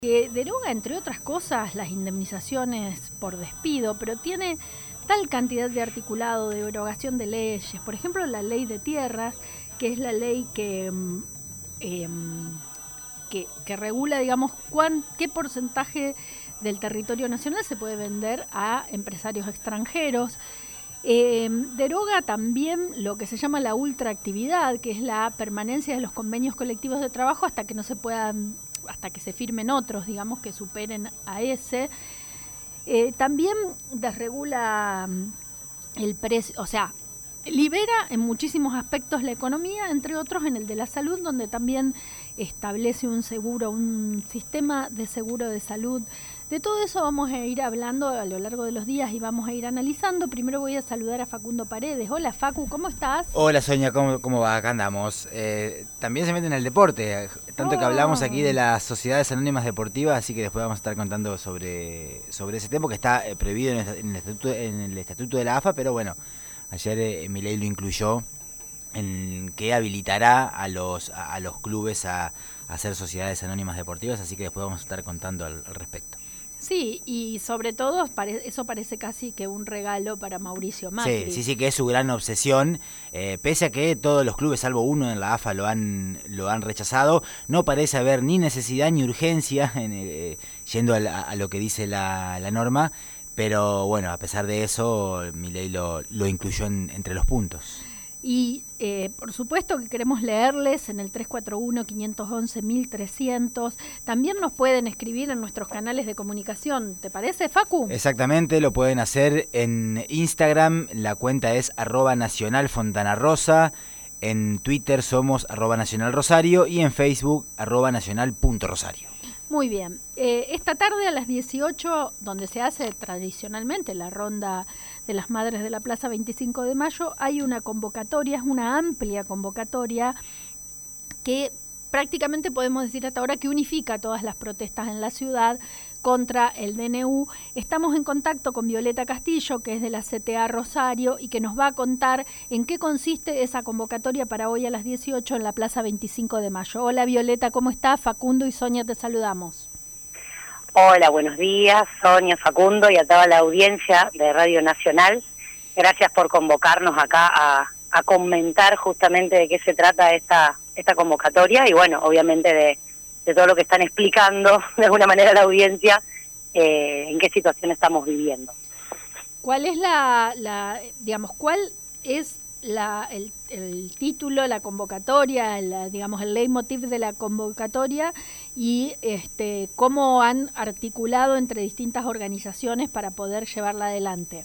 que deroga, entre otras cosas, las indemnizaciones por despido, pero tiene tal cantidad de articulado, de derogación de leyes. Por ejemplo, la ley de tierras, que es la ley que regula, digamos, qué porcentaje del territorio nacional se puede vender a empresarios extranjeros. Deroga también lo que se llama la ultraactividad, que es la permanencia de los convenios colectivos de trabajo hasta que se firmen otros, digamos, que superen a ese. También desregula el precio, o sea, libera en muchísimos aspectos la economía, entre otros en el de la salud, donde también establece un sistema de seguro de salud. De todo eso vamos a ir hablando a lo largo de los días y vamos a ir analizando. Primero voy a saludar a Facundo Paredes. Hola Facu, ¿cómo estás? Hola Sonia, ¿cómo va? Acá andamos. También se mete en el deporte, tanto que hablamos aquí de las sociedades anónimas deportivas, así que después vamos a estar contando sobre ese tema que está prohibido en el estatuto de la AFA, pero bueno, ayer Milei lo incluyó en que habilitará a los clubes a hacer sociedades anónimas deportivas, así que después vamos a estar contando al respecto. Sí, y sobre todo eso parece casi que un regalo para Mauricio Macri. Sí, que es su gran obsesión, pese a que todos los clubes, salvo uno en la AFA, lo han rechazado. No parece haber ni necesidad ni urgencia yendo a lo que dice la norma, pero bueno, a pesar de eso, Milei lo incluyó entre los puntos. Y por supuesto que queremos leerles en el 341-511-1300. También nos pueden escribir en nuestros canales de comunicación. ¿Te parece, Facu? Exactamente, lo pueden hacer en Instagram. La cuenta es @nacionalfontanarosa. En Twitter somos @nacionalrosario y en Facebook @nacional.rosario. Muy bien. Esta tarde a las 18, donde se hace tradicionalmente la ronda de las Madres de la Plaza 25 de Mayo, hay una convocatoria, es una amplia convocatoria que prácticamente podemos decir hasta ahora que unifica todas las protestas en la ciudad contra el DNU. Estamos en contacto con Violeta Castillo, que es de la CTA Rosario, y que nos va a contar en qué consiste esa convocatoria para hoy a las 18 en la Plaza 25 de Mayo. Hola Violeta, ¿cómo estás? Facundo y Sonia te saludamos. Hola, buenos días, Sonia, Facundo y a toda la audiencia de Radio Nacional. Gracias por convocarnos acá a comentar justamente de qué se trata esta convocatoria y bueno, obviamente de todo lo que están explicando de alguna manera a la audiencia en qué situación estamos viviendo. ¿Cuál es el título, la convocatoria, el leitmotiv de la convocatoria y cómo han articulado entre distintas organizaciones para poder llevarla adelante?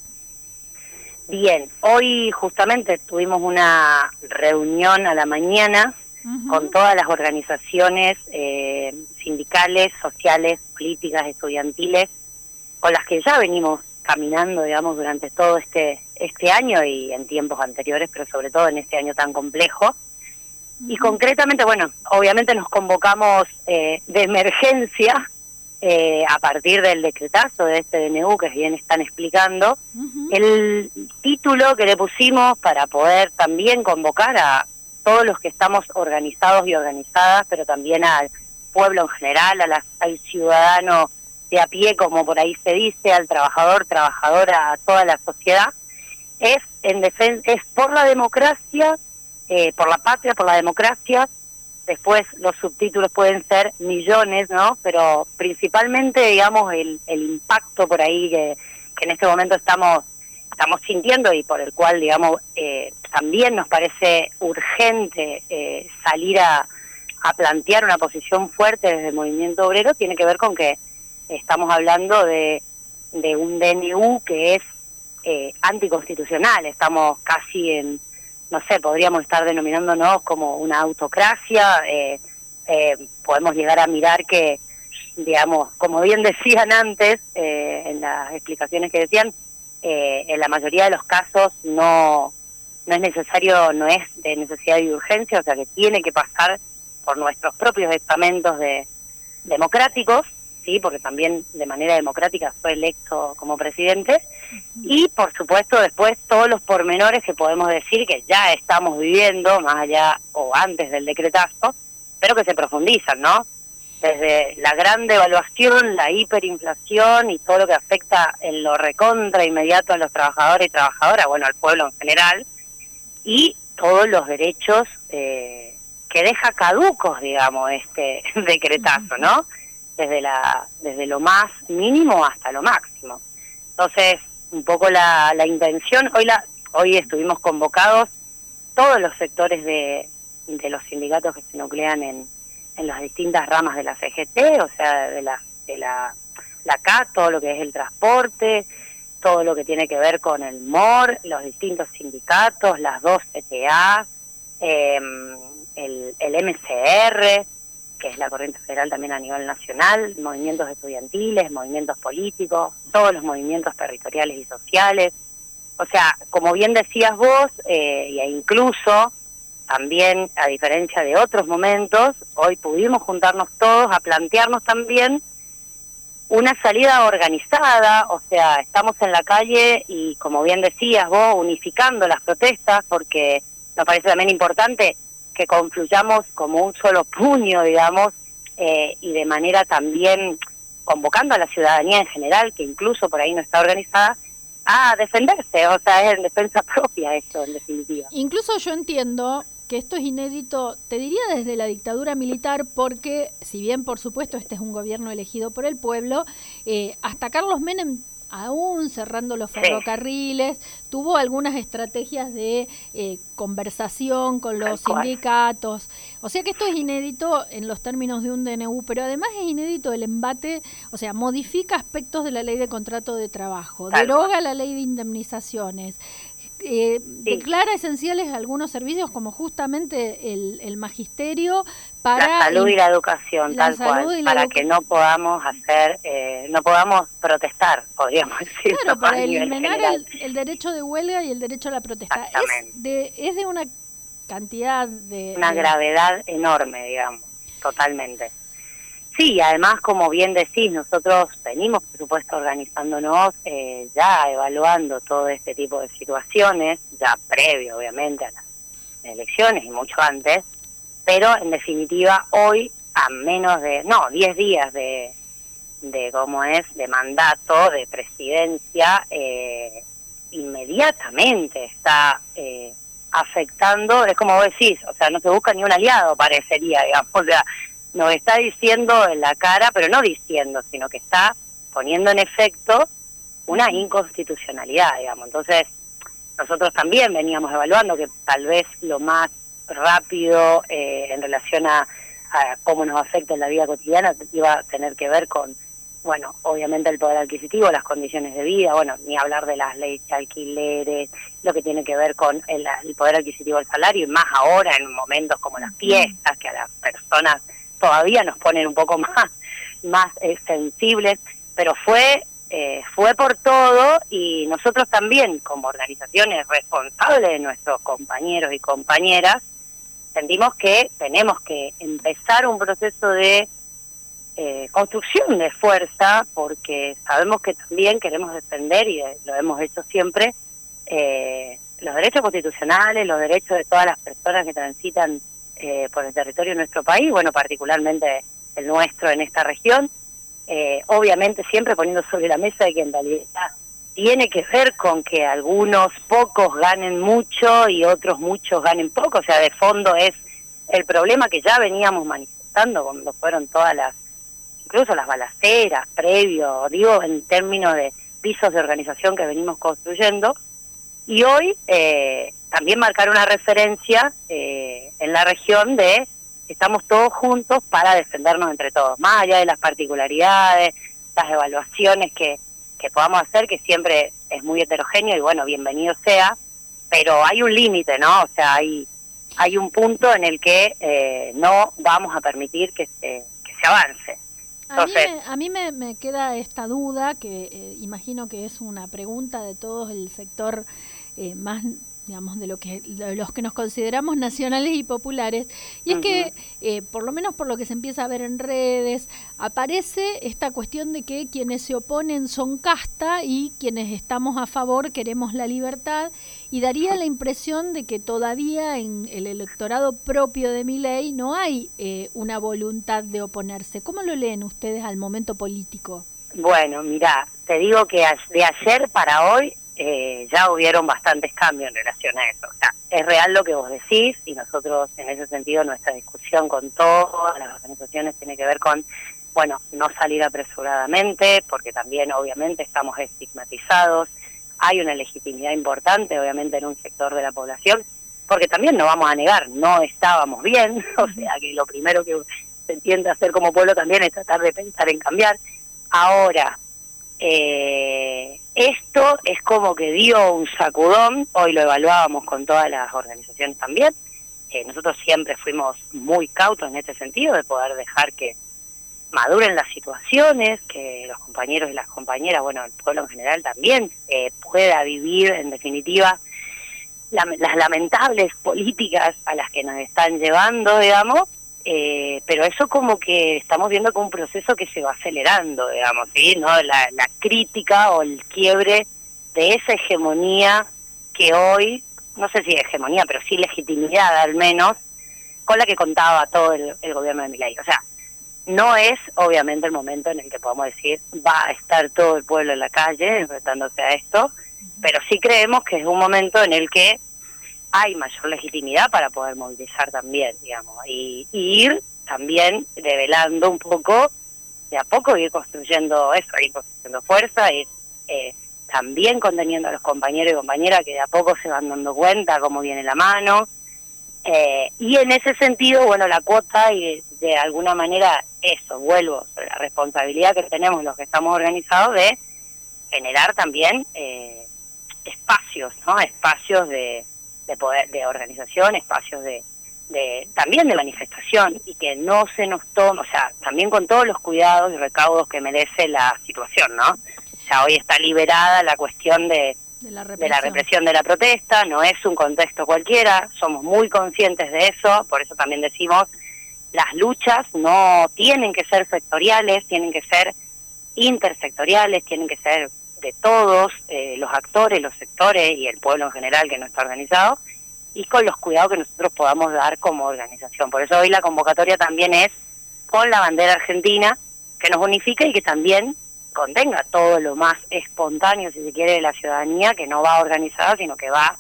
Bien, hoy justamente tuvimos una reunión a la mañana con todas las organizaciones sindicales, sociales, políticas, estudiantiles, con las que ya venimos caminando, digamos, durante todo este año y en tiempos anteriores, pero sobre todo en este año tan complejo. Y concretamente, bueno, obviamente nos convocamos de emergencia a partir del decretazo de este DNU que bien están explicando. El título que le pusimos para poder también convocar a todos los que estamos organizados y organizadas, pero también al pueblo en general, al ciudadano de a pie, como por ahí se dice, al trabajador, trabajadora, a toda la sociedad, es por la democracia, por la patria, por la democracia. Después los subtítulos pueden ser millones, ¿no? Pero principalmente, digamos, el impacto por ahí que en este momento estamos sintiendo y por el cual, digamos, también nos parece urgente salir a plantear una posición fuerte desde el movimiento obrero, tiene que ver con que estamos hablando de un DNU que es anticonstitucional. Estamos casi en, no sé, podríamos estar denominándonos como una autocracia. Podemos llegar a mirar que, digamos, como bien decían antes, en las explicaciones que decían, en la mayoría de los casos no es necesario, no es de necesidad y urgencia, o sea que tiene que pasar por nuestros propios estamentos democráticos, sí, porque también de manera democrática fue electo como presidente, y por supuesto después todos los pormenores que podemos decir que ya estamos viviendo, más allá o antes del decretazo, pero que se profundizan, ¿no? desde la gran devaluación, la hiperinflación y todo lo que afecta en lo recontra inmediato a los trabajadores y trabajadoras, bueno, al pueblo en general, y todos los derechos que deja caducos, digamos, este decretazo, ¿no? Desde lo más mínimo hasta lo máximo. Entonces, un poco la intención, hoy estuvimos convocados todos los sectores de los sindicatos que se nuclean en las distintas ramas de la CGT, o sea, de la CAT, todo lo que es el transporte, todo lo que tiene que ver con el MOR, los distintos sindicatos, las dos CTA, el MCR, que es la corriente federal también a nivel nacional, movimientos estudiantiles, movimientos políticos, todos los movimientos territoriales y sociales. O sea, como bien decías vos, e incluso también, a diferencia de otros momentos, hoy pudimos juntarnos todos a plantearnos también una salida organizada, o sea, estamos en la calle y, como bien decías vos, unificando las protestas, porque nos parece también importante que confluyamos como un solo puño, digamos, y de manera también convocando a la ciudadanía en general, que incluso por ahí no está organizada, a defenderse, o sea, es en defensa propia esto, en definitiva. Incluso yo entiendo que esto es inédito, te diría desde la dictadura militar, porque si bien por supuesto este es un gobierno elegido por el pueblo, hasta Carlos Menem, aún cerrando los ferrocarriles, tuvo algunas estrategias de conversación con los sindicatos. O sea que esto es inédito en los términos de un DNU, pero además es inédito el embate, o sea, modifica aspectos de la ley de contrato de trabajo, deroga la ley de indemnizaciones, declara esenciales algunos servicios como justamente el magisterio para la salud y la educación, tal cual, para que no podamos no podamos protestar, podríamos decir. Claro, para eliminar el derecho de huelga y el derecho a la protesta. Es de una cantidad una gravedad enorme, digamos, totalmente. Sí, además, como bien decís, nosotros venimos, por supuesto, organizándonos, ya evaluando todo este tipo de situaciones, ya previo, obviamente, a las elecciones y mucho antes, pero en definitiva, hoy, a menos de, 10 días de mandato, de presidencia, inmediatamente está afectando, es como vos decís, o sea, no se busca ni un aliado, parecería, digamos, o sea, nos está diciendo en la cara, pero no diciendo, sino que está poniendo en efecto una inconstitucionalidad, digamos. Entonces, nosotros también veníamos evaluando que tal vez lo más rápido en relación a cómo nos afecta en la vida cotidiana iba a tener que ver con, bueno, obviamente el poder adquisitivo, las condiciones de vida, bueno, ni hablar de las leyes de alquileres, lo que tiene que ver con el poder adquisitivo del salario, y más ahora en momentos como las fiestas, que a las personas todavía nos ponen un poco más sensibles, pero fue por todo, y nosotros también, como organizaciones responsables de nuestros compañeros y compañeras, sentimos que tenemos que empezar un proceso de construcción de fuerza, porque sabemos que también queremos defender, y lo hemos hecho siempre, los derechos constitucionales, los derechos de todas las personas que transitan por el territorio de nuestro país, bueno, particularmente el nuestro en esta región, obviamente siempre poniendo sobre la mesa de que en realidad tiene que ver con que algunos pocos ganen mucho y otros muchos ganen poco, o sea, de fondo es el problema que ya veníamos manifestando cuando fueron incluso las balaceras previo, digo, en términos de pisos de organización que venimos construyendo, y hoy también marcar una referencia en la región de estamos todos juntos para defendernos entre todos, más allá de las particularidades, las evaluaciones que podamos hacer, que siempre es muy heterogéneo y bueno, bienvenido sea, pero hay un límite, ¿no? O sea, hay un punto en el que no vamos a permitir que se avance. Entonces, a mí me queda esta duda, que imagino que es una pregunta de todo el sector más digamos, de los que nos consideramos nacionales y populares, y es que, por lo menos por lo que se empieza a ver en redes, aparece esta cuestión de que quienes se oponen son casta y quienes estamos a favor queremos la libertad, y daría la impresión de que todavía en el electorado propio de Milei no hay una voluntad de oponerse. ¿Cómo lo leen ustedes al momento político? Bueno, mirá, te digo que de ayer para hoy ya hubieron bastantes cambios en relación a eso. O sea, es real lo que vos decís, y nosotros en ese sentido nuestra discusión con todas las organizaciones tiene que ver con, bueno, no salir apresuradamente, porque también obviamente estamos estigmatizados, hay una legitimidad importante obviamente en un sector de la población, porque también no vamos a negar, no estábamos bien, o sea que lo primero que se entiende hacer como pueblo también es tratar de pensar en cambiar. Ahora, esto es como que dio un sacudón, hoy lo evaluábamos con todas las organizaciones también, nosotros siempre fuimos muy cautos en este sentido de poder dejar que maduren las situaciones, que los compañeros y las compañeras, bueno, el pueblo en general también pueda vivir en definitiva las lamentables políticas a las que nos están llevando, digamos, pero eso como que estamos viendo como un proceso que se va acelerando, digamos, ¿sí? ¿No? La crítica o el quiebre de esa hegemonía que hoy, no sé si hegemonía, pero sí legitimidad al menos, con la que contaba todo el gobierno de Milei. O sea, no es obviamente el momento en el que podamos decir va a estar todo el pueblo en la calle enfrentándose a esto, pero sí creemos que es un momento en el que hay mayor legitimidad para poder movilizar también, digamos, y ir también develando un poco, de a poco ir construyendo eso, ir construyendo fuerza, ir también conteniendo a los compañeros y compañeras que de a poco se van dando cuenta cómo viene la mano, y en ese sentido, bueno, la cuota y de alguna manera eso, vuelvo sobre la responsabilidad que tenemos los que estamos organizados de generar también espacios, ¿no? Espacios de poder, de organización, espacios de también de manifestación, y que no se nos tome, o sea, también con todos los cuidados y recaudos que merece la situación, ¿no? O sea, hoy está liberada la cuestión de la represión de la protesta, no es un contexto cualquiera, somos muy conscientes de eso, por eso también decimos, las luchas no tienen que ser sectoriales, tienen que ser intersectoriales, tienen que ser de todos los actores, los sectores y el pueblo en general que no está organizado, y con los cuidados que nosotros podamos dar como organización. Por eso hoy la convocatoria también es con la bandera argentina, que nos unifica y que también contenga todo lo más espontáneo, si se quiere, de la ciudadanía, que no va organizada, sino que va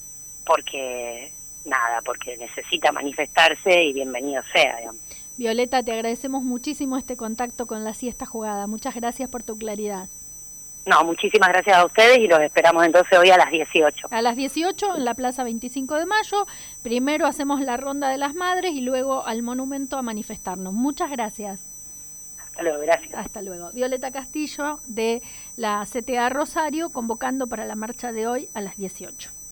porque necesita manifestarse, y bienvenido sea, digamos. Violeta, te agradecemos muchísimo este contacto con La Siesta Jugada. Muchas gracias por tu claridad. No, muchísimas gracias a ustedes, y los esperamos entonces hoy a las 18. A las 18 en la Plaza 25 de Mayo. Primero hacemos la Ronda de las Madres y luego al monumento a manifestarnos. Muchas gracias. Hasta luego, gracias. Hasta luego. Violeta Castillo de la CTA Rosario convocando para la marcha de hoy a las 18.